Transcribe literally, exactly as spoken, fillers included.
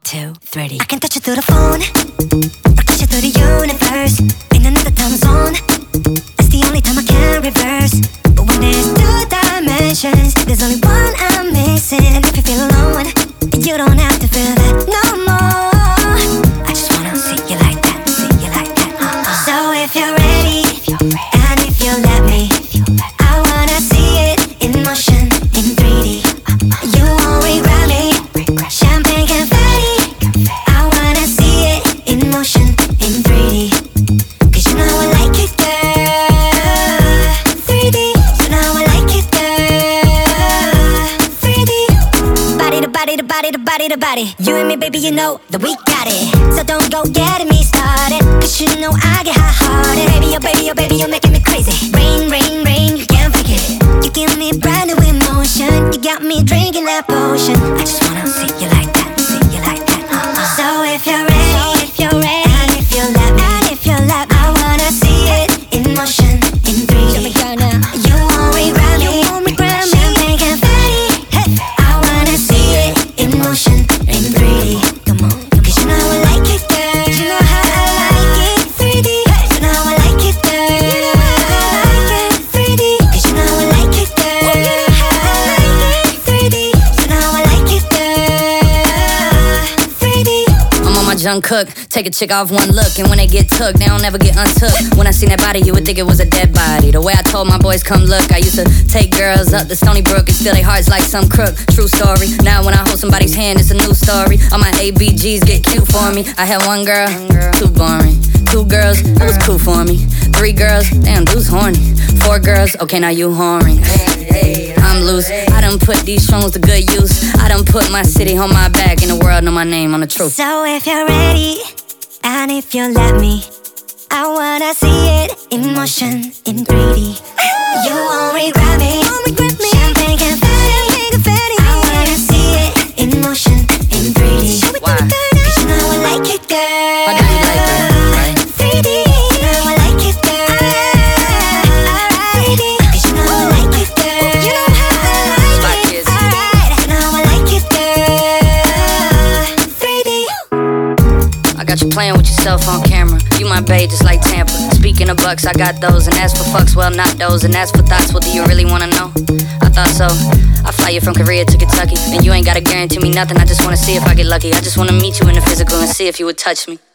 two, three. I can touch you through the phone, or kiss you through the universe. In another time zone, that's the only time I can reverse. But when there's two dimensions, there's only one I'm missing. And if you feel alone, you don't have to feel that no more. I just wanna see you like that, see you like that. Uh-uh. So if you're ready, if you're ready, and if you let me, I wanna see it in motion, in three D. You won't regret me. Champagne confetti, I wanna see it in motion, in three D. Cause you know I like it, girl. three D, you know I like it, girl. three D, body to body to body to body to body. You and me, baby, you know that we got it. So don't go getting me started, cause you know I get hot-hearted. Baby, oh baby, oh baby, you're making me crazy. Rain, rain, rain, you can't fake it. You give me brand new emotion, you got me drinking that potion. I just wanna see you like that, see you like that. Uh-uh. So if you're ready, so if you're ready, and if you let me, and if you let me, I wanna see it in motion, in three D. Show me girl now. You won't regret me, you won't regret me. Champagne confetti, hey. I wanna see it in motion, in three D. Come on, cause you know I like it, girl. You know how I like it, three D. You know I like it, girl. You know how I like it, three D. Cause you know I like it, girl. You know how I like it, three D. You know I like it, girl. three D. I'm on my junk cook, take a chick off one look, and when they get took, they don't ever get untook. When I seen that body, you would think it was a dead body. The way I told my boys, come look, I used to take girls up the Stony Brook and steal their hearts like some crook. True story. Now when I hold somebody's hand, it's a new story. All my A B Gs get cute for me. I had one girl, too boring. Two girls, it was cool for me. Three girls, damn, dude's horny. Four girls, okay, now you whoring. I'm loose, I done put these songs to good use. I done put my city on my back, and the world know my name on the truth. So if you're ready, and if you let me, I wanna see it in motion, in three D. You won't regret me, won't regret me. Champagne confetti, confetti. I wanna see it in motion, in three D. Why? Cause you know I like it, girl. Why do you like it, right? three D, you know I like it, girl. Alright, three D, cause you know I like it, girl. You know how I like it. Alright, you know I like it, girl. three D. I got you playing with yourself on camera. You my babe just like Tampa. Speaking of bucks, I got those. And as for fucks, well, not those. And as for thoughts, well, do you really wanna know? I thought so. I fly you from Korea to Kentucky, and you ain't gotta guarantee me nothing. I just wanna see if I get lucky. I just wanna meet you in the physical and see if you would touch me.